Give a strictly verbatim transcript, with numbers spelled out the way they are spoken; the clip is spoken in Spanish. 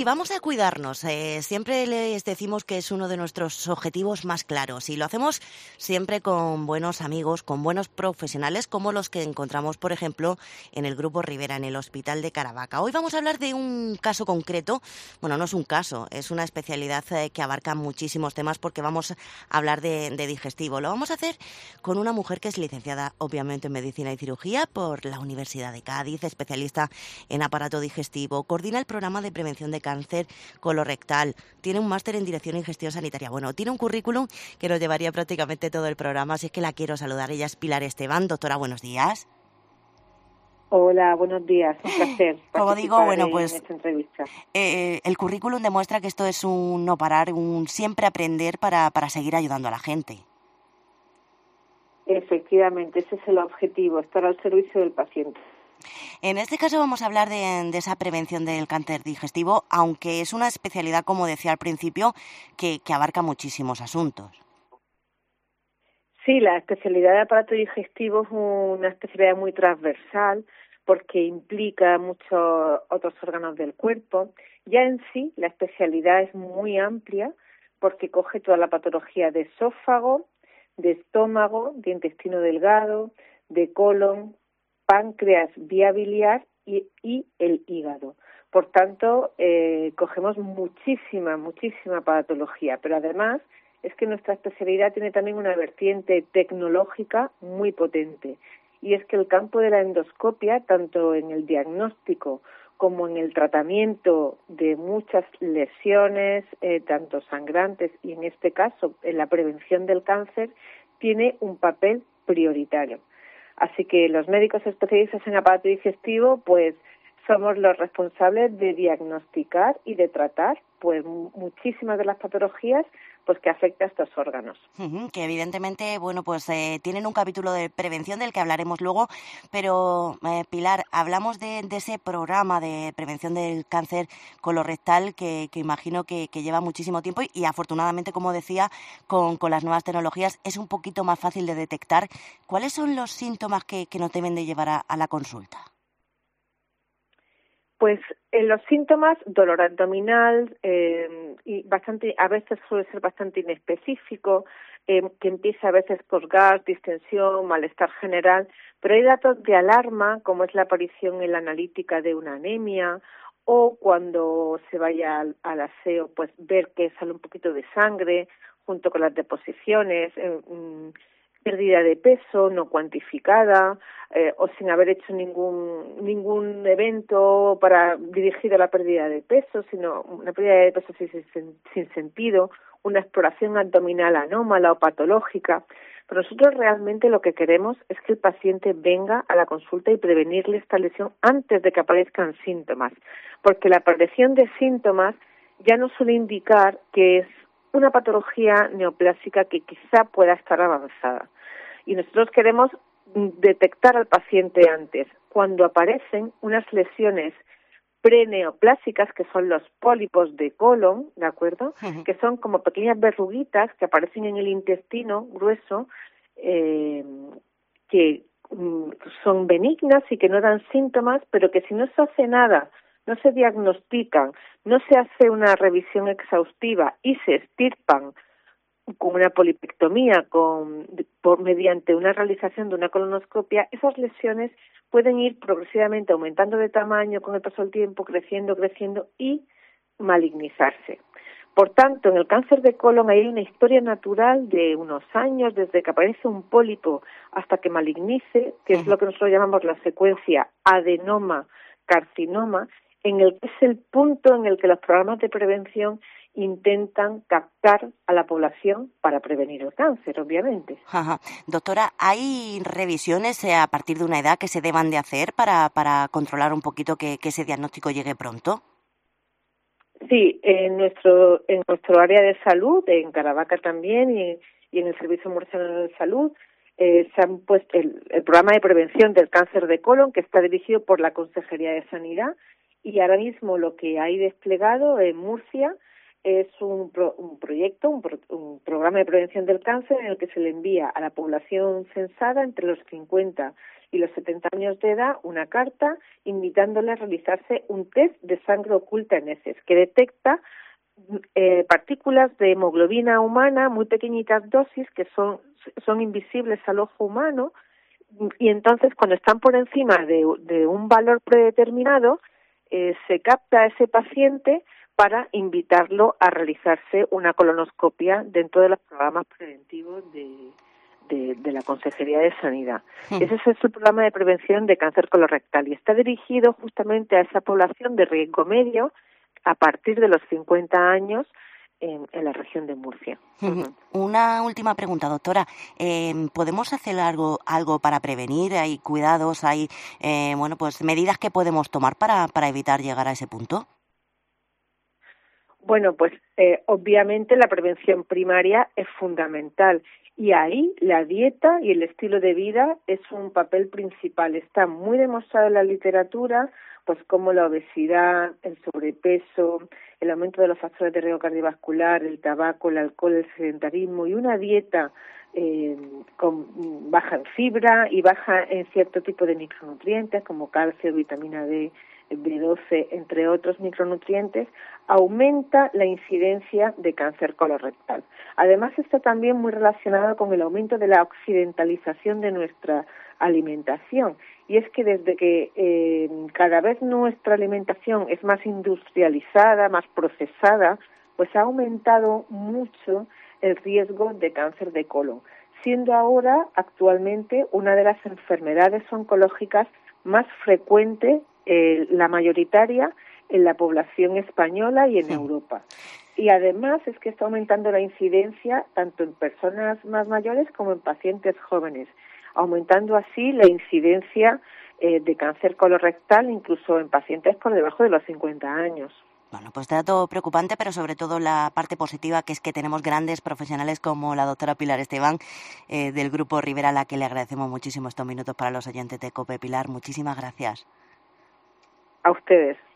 Sí, vamos a cuidarnos. Eh, siempre les decimos que es uno de nuestros objetivos más claros y lo hacemos siempre con buenos amigos, con buenos profesionales como los que encontramos, por ejemplo, en el Grupo Rivera, en el Hospital de Caravaca. Hoy vamos a hablar de un caso concreto. Bueno, no es un caso, es una especialidad eh, que abarca muchísimos temas porque vamos a hablar de, de digestivo. Lo vamos a hacer con una mujer que es licenciada, obviamente, en Medicina y Cirugía por la Universidad de Cádiz, especialista en aparato digestivo, coordina el programa de prevención de cáncer colorectal, tiene un máster en dirección y gestión sanitaria. Bueno, tiene un currículum que nos llevaría prácticamente todo el programa, así es que la quiero saludar. Ella es Pilar Esteban. Doctora, buenos días. Hola, buenos días. Un placer Como digo, bueno, en pues esta entrevista. Eh, el currículum demuestra que esto es un no parar, un siempre aprender para, para seguir ayudando a la gente. Efectivamente, ese es el objetivo, estar al servicio del paciente. En este caso vamos a hablar de, de esa prevención del cáncer digestivo, aunque es una especialidad, como decía al principio, que, que abarca muchísimos asuntos. Sí, la especialidad de aparato digestivo es una especialidad muy transversal porque implica muchos otros órganos del cuerpo. Ya en sí, la especialidad es muy amplia porque coge toda la patología de esófago, de estómago, de intestino delgado, de colon, páncreas, vía biliar y, y el hígado. Por tanto, eh, cogemos muchísima, muchísima patología, pero además es que nuestra especialidad tiene también una vertiente tecnológica muy potente, y es que el campo de la endoscopia, tanto en el diagnóstico como en el tratamiento de muchas lesiones, eh, tanto sangrantes y en este caso en la prevención del cáncer, tiene un papel prioritario. Así que los médicos especialistas en aparato digestivo, pues somos los responsables de diagnosticar y de tratar pues muchísimas de las patologías pues que afecta a estos órganos. Uh-huh, que evidentemente, bueno, pues eh, tienen un capítulo de prevención del que hablaremos luego, pero eh, Pilar, hablamos de, de ese programa de prevención del cáncer colorectal que, que imagino que, que lleva muchísimo tiempo y, y afortunadamente, como decía, con, con las nuevas tecnologías es un poquito más fácil de detectar. ¿Cuáles son los síntomas que, que nos deben de llevar a, a la consulta? Pues en los síntomas, dolor abdominal, eh, y bastante, a veces suele ser bastante inespecífico, eh, que empieza a veces por gas, distensión, malestar general, pero hay datos de alarma, como es la aparición en la analítica de una anemia, o cuando se vaya al, al aseo, pues ver que sale un poquito de sangre, junto con las deposiciones, eh, mm, pérdida de peso no cuantificada, eh, o sin haber hecho ningún ningún evento para dirigido a la pérdida de peso, sino una pérdida de peso sin, sin, sin sentido, una exploración abdominal anómala o patológica. Pero nosotros realmente lo que queremos es que el paciente venga a la consulta y prevenirle esta lesión antes de que aparezcan síntomas, porque la aparición de síntomas ya nos suele indicar que es una patología neoplásica que quizá pueda estar avanzada. Y nosotros queremos detectar al paciente antes, cuando aparecen unas lesiones preneoplásicas, que son los pólipos de colon, ¿de acuerdo? Uh-huh. Que son como pequeñas verruguitas que aparecen en el intestino grueso, eh, que mm, son benignas y que no dan síntomas, pero que si no se hace nada, no se diagnostican, no se hace una revisión exhaustiva y se extirpan con una polipectomía, con, por, mediante una realización de una colonoscopia, esas lesiones pueden ir progresivamente aumentando de tamaño con el paso del tiempo, creciendo, creciendo y malignizarse. Por tanto, en el cáncer de colon hay una historia natural de unos años, desde que aparece un pólipo hasta que malignice, que es lo que nosotros llamamos la secuencia adenoma-carcinoma, en el que es el punto en el que los programas de prevención intentan captar a la población para prevenir el cáncer, obviamente. Ajá. Doctora, ¿hay revisiones a partir de una edad que se deban de hacer para, para controlar un poquito que, que ese diagnóstico llegue pronto? Sí, en nuestro en nuestro área de salud, en Caravaca también y, y en el Servicio Murciano de Salud, eh, se han puesto el, el programa de prevención del cáncer de colon, que está dirigido por la Consejería de Sanidad, y ahora mismo lo que hay desplegado en Murcia es un, pro, un proyecto, un, pro, un programa de prevención del cáncer en el que se le envía a la población censada entre los cincuenta y los setenta años de edad una carta invitándole a realizarse un test de sangre oculta en heces que detecta eh, partículas de hemoglobina humana, muy pequeñitas dosis que son, son invisibles al ojo humano, y entonces cuando están por encima de, de un valor predeterminado eh, se capta a ese paciente para invitarlo a realizarse una colonoscopia dentro de los programas preventivos de, de, de la Consejería de Sanidad. Sí. Ese es el programa de prevención de cáncer colorectal y está dirigido justamente a esa población de riesgo medio a partir de los cincuenta años en, en la región de Murcia. Uh-huh. Una última pregunta, doctora. Eh, ¿Podemos hacer algo algo para prevenir? ¿Hay cuidados, hay eh, bueno, pues medidas que podemos tomar para, para evitar llegar a ese punto? Bueno, pues eh, obviamente la prevención primaria es fundamental y ahí la dieta y el estilo de vida es un papel principal. Está muy demostrado en la literatura, pues como la obesidad, el sobrepeso, el aumento de los factores de riesgo cardiovascular, el tabaco, el alcohol, el sedentarismo y una dieta eh, con baja en fibra y baja en cierto tipo de micronutrientes como calcio, vitamina D, B doce, entre otros micronutrientes, aumenta la incidencia de cáncer colorectal. Además, está también muy relacionado con el aumento de la occidentalización de nuestra alimentación. Y es que desde que eh, cada vez nuestra alimentación es más industrializada, más procesada, pues ha aumentado mucho el riesgo de cáncer de colon, siendo ahora actualmente una de las enfermedades oncológicas más frecuentes, eh, la mayoritaria, en la población española y en sí. Europa. Y además es que está aumentando la incidencia tanto en personas más mayores como en pacientes jóvenes, aumentando así la incidencia eh, de cáncer colorectal incluso en pacientes por debajo de los cincuenta años. Bueno, pues dato preocupante, pero sobre todo la parte positiva, que es que tenemos grandes profesionales como la doctora Pilar Esteban, eh, del Grupo Rivera, a la que le agradecemos muchísimo estos minutos para los oyentes de COPE. Pilar, muchísimas gracias. A ustedes.